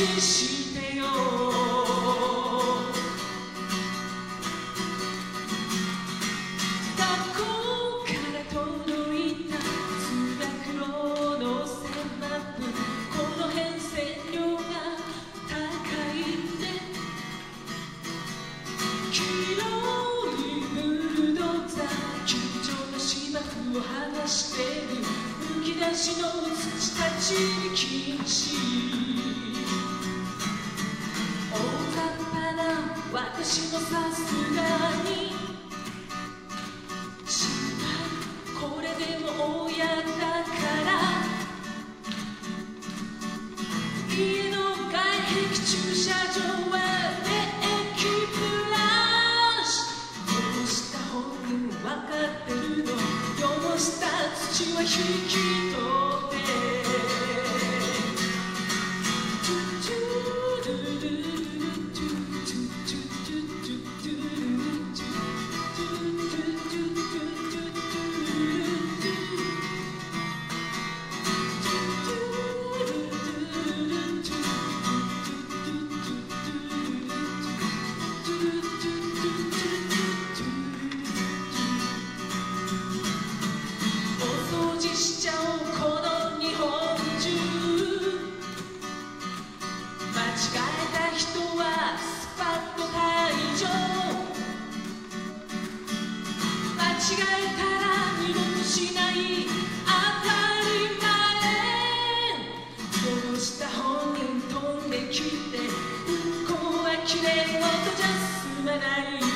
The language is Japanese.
ちしてよ。学校から届いた通学路の線マップ、この変遷量が高いって。黄色いブルドーザー、緊張の芝生を剥がしてる。むき出しの土たちに禁止。大雑把な私もさすがに心配、これでも親だから。家の外壁駐車場は電気ブラシ。汚した本人分かってるの。汚した土は引き取って。しちゃおうこの日本中。間違えた人はスパッと退場。間違えたら二度としない当たり前。どうした本人飛んできて、ここはきれい事じゃ済まない。